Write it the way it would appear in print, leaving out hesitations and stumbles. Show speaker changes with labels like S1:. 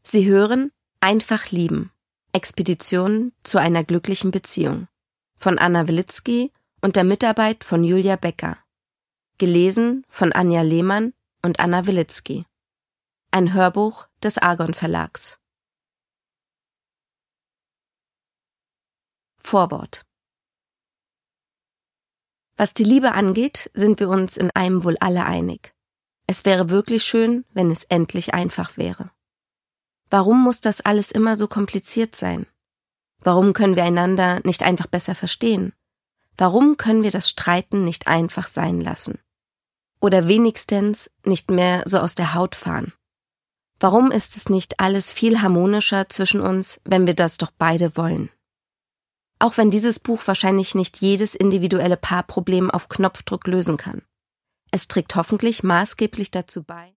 S1: Sie hören Einfach lieben. Expedition zu einer glücklichen Beziehung von Anna Wilitzki unter Mitarbeit von Julia Becker. Gelesen von Anja Lehmann und Anna Wilitzki. Ein Hörbuch des Argon Verlags. Vorwort. Was die Liebe angeht, sind wir uns in einem wohl alle einig. Es wäre wirklich schön, wenn es endlich einfach wäre. Warum muss das alles immer so kompliziert sein? Warum können wir einander nicht einfach besser verstehen? Warum können wir das Streiten nicht einfach sein lassen? Oder wenigstens nicht mehr so aus der Haut fahren? Warum ist es nicht alles viel harmonischer zwischen uns, wenn wir das doch beide wollen? Auch wenn dieses Buch wahrscheinlich nicht jedes individuelle Paarproblem auf Knopfdruck lösen kann. Es trägt hoffentlich maßgeblich dazu bei,